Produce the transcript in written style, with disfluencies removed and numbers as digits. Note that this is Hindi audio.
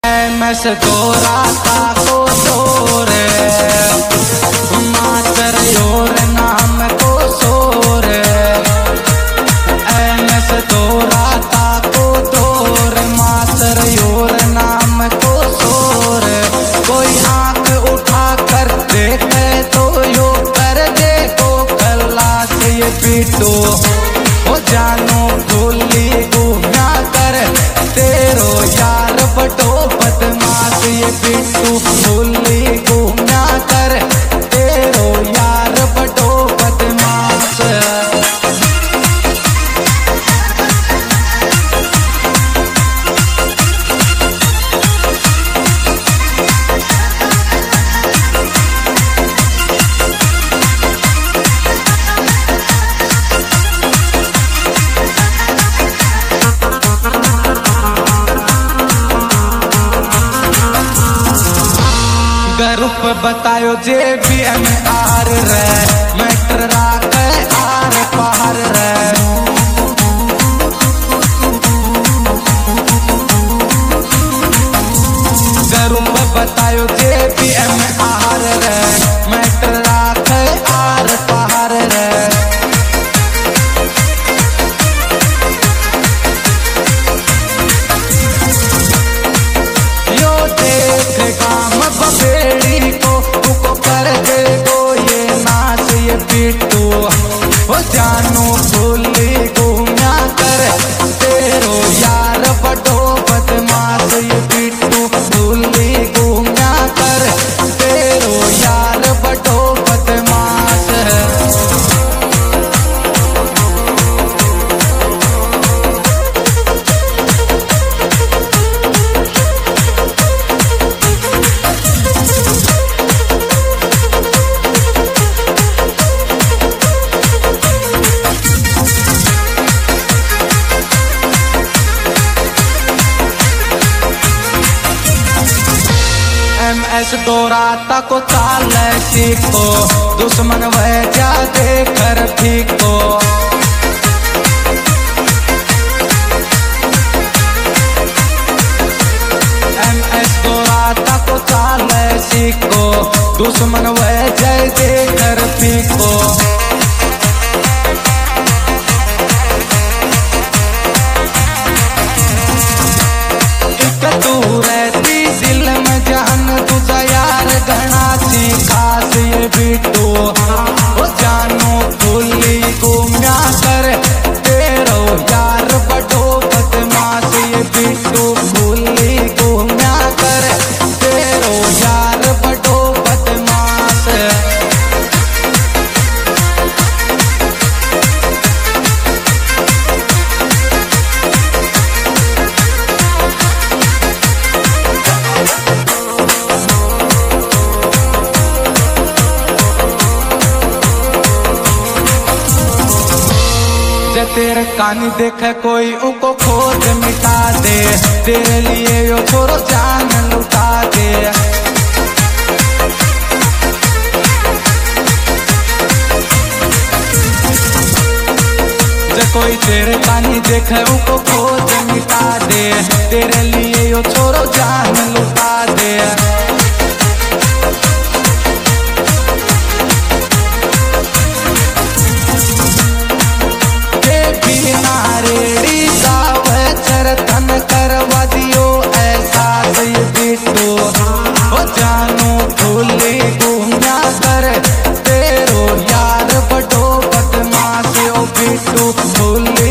MS तोरा ताको तोरे मातर योर नाम को सोरे। MS तोरा ताको तोरे मातर योर नाम को सोरे। कोई आंख उठा कर देखे तो यो कर देखो कल्ला से ये पीटो हो जानो भूली गुना कर तेरो यार बटो बदमाश ये बिट्टू भूली गुना कर तेरो यार बटो बदमाश। ग्रुप बतायो JBMR रे मैटर राख आर पार रे। ग्रुप बतायो JBMR रे मैटर राख आर पार रे। यो देख काम बबेड़ी को कर दे गो ये नाच ये बिट्टू हो जानो भूली गुना कर तेरो यार बटो बदमाश ये बिट्टू भूली गुना कर तेरो यार बटो बदमाश। MS तोरा ताको चाल सीखो दुश्मन वह जा देकर फीको। MS तोरा ताको चाल सीखो दुश्मन वह जय देकर फीको। तू रहती दिल में जान तुझा यार घना सी खास ये बिट्टू हो जानो भूली गुम्या कर तेरो यार बटो बदमाश ये बिट्टू भूली गुम्या कर तेरो यार बटो बदमाश। तेरे कानी देखे कोई उनको खोज मिटा दे तेरे लिए यो छोरो जान लुटा दे। कोई तेरे कानी देखे उनको खोज मिटा दे तेरे लिए यो छोरो जान लुटा दे। तन करवा दियो ऐसा ये बिट्टू हो जानो भूली गुना कर तेरो यार बटो बदमाश ओ बिट्टू भूली